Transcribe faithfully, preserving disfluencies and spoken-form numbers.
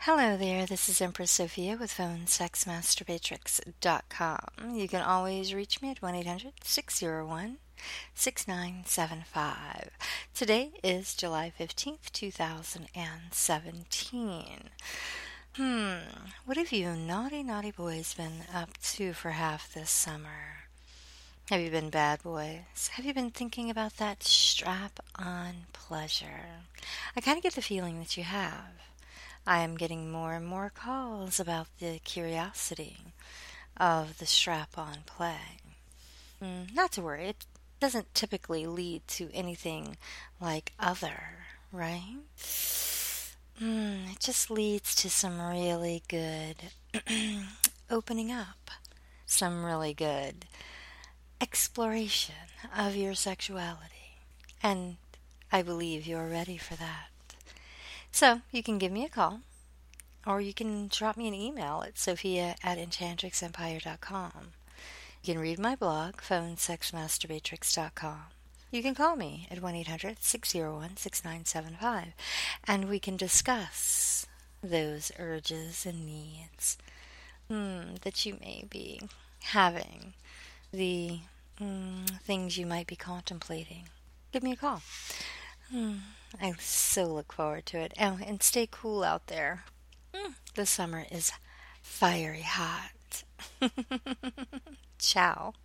Hello there, this is Empress Sophia with phone sex masturbatrix dot com. You can always reach me at one eight hundred six oh one six nine seven five. Today is July fifteenth, two thousand seventeen. Hmm, what have you naughty, naughty boys been up to for half this summer? Have you been bad boys? Have you been thinking about that strap-on pleasure? I kind of get the feeling that you have. I am getting more and more calls about the curiosity of the strap-on play. Mm, not to worry, it doesn't typically lead to anything like other, right? Mm, it just leads to some really good opening up, some really good exploration of your sexuality. And I believe you're ready for that. So you can give me a call, or you can drop me an email at sophia at enchantrix empire dot com. You can read my blog, phone sex masturbatrix dot com. You can call me at one eight hundred six oh one six nine seven five, and we can discuss those urges and needs mm, that you may be having, the mm, things you might be contemplating. Give me a call. Hmm, I so look forward to it. Oh, and stay cool out there. Hmm, the summer is fiery hot. Ciao.